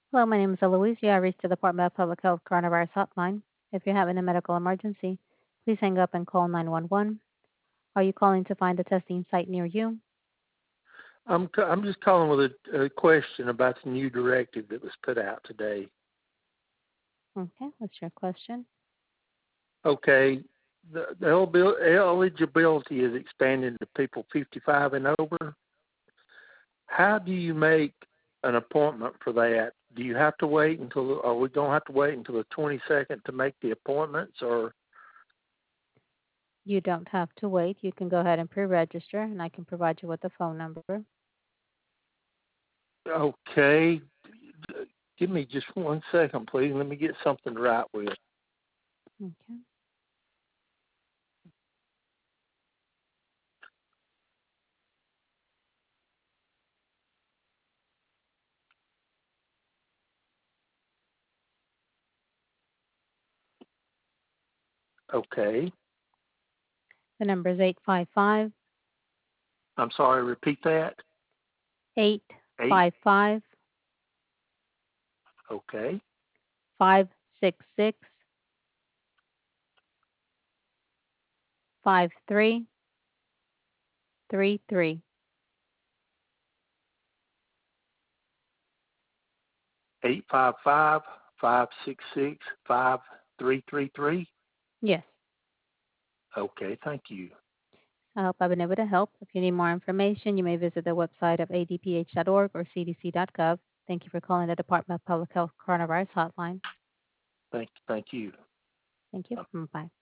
Hello, my name is Eloise. You have reached the Department of Public Health Coronavirus Hotline. If you're having a medical emergency, please hang up and call 911. Are you calling to find a testing site near you? I'm just calling with a question about the new directive that was put out today. Okay, what's your question? Okay, the eligibility is expanding to people 55 and over. How do you make an appointment for that? Do you have to wait until? Are we gonna have to wait until the 22nd to make the appointments, or You don't have to wait. You can go ahead and pre-register, and I can provide you with a phone number. okay? Give me just 1 second, please. Let me get something to write with. Okay. Okay. The number is 855 I'm sorry. Repeat that. eight Eight. five five Okay. 566 5333. 855-566-5333. Yes. Okay, thank you. I hope I've been able to help. If you need more information, you may visit the website of adph.org or cdc.gov. Thank you for calling the Department of Public Health Coronavirus Hotline. Thank you. Thank you. Bye.